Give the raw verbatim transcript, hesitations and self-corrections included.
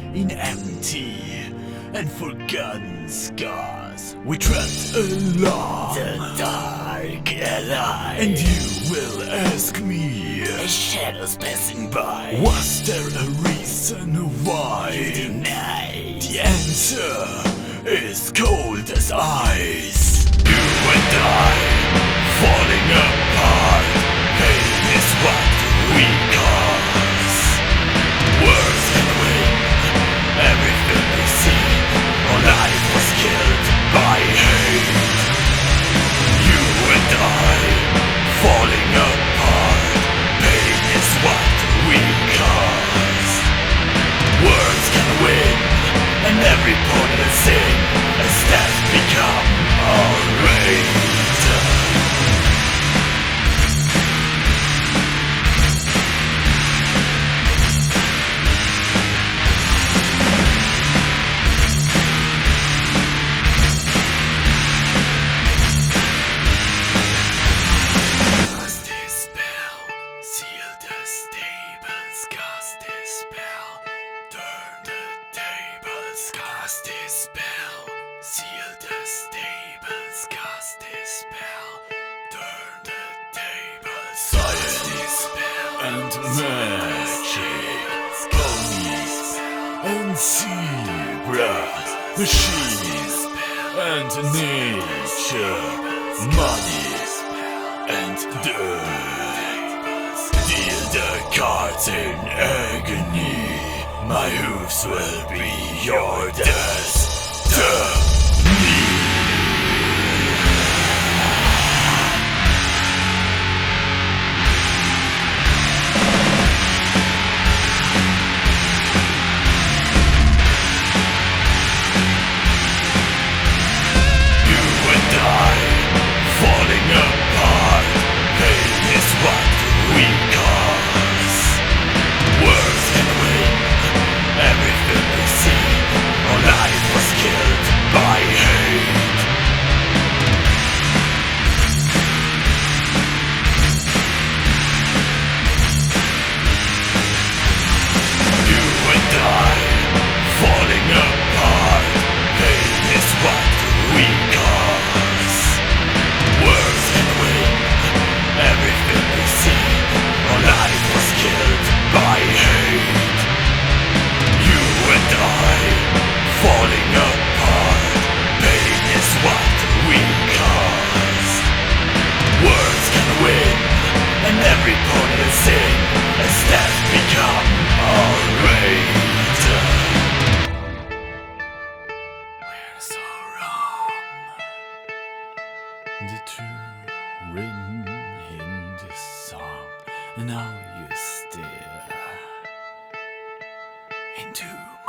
in empty and forgotten scars. We trapped along The dark alive, and you will ask me, as shadows passing by, was there a reason why? you denied. The answer is cold as ice. You and I, falling apart. Pain is what we cause. Words can win everything we see. Our life was killed by hate. You and I, falling apart. Pain is what we cause. Words can win, and every pointless sin as death become our rage. Cast this spell, seal the stables. Cast this spell, turn the tables. Cast this spell, seal the stables. Cast this spell, turn the tables. Science and magic, ponies and zebras, machines and nature, money and dirt. Deal the cards in agony. My hooves will be your destiny. You and I, falling apart. Pain is what we cause. Words can win everything we see. Our life was killed by hate. You and I, falling apart. Pain is what we cause. Words can win everything we see. Our life was killed by hate. You and I, falling apart. Pain is what we cause. Words can win, and every pointless sin as death become our rage. We're so wrong. The truth written in this song. Now you stare into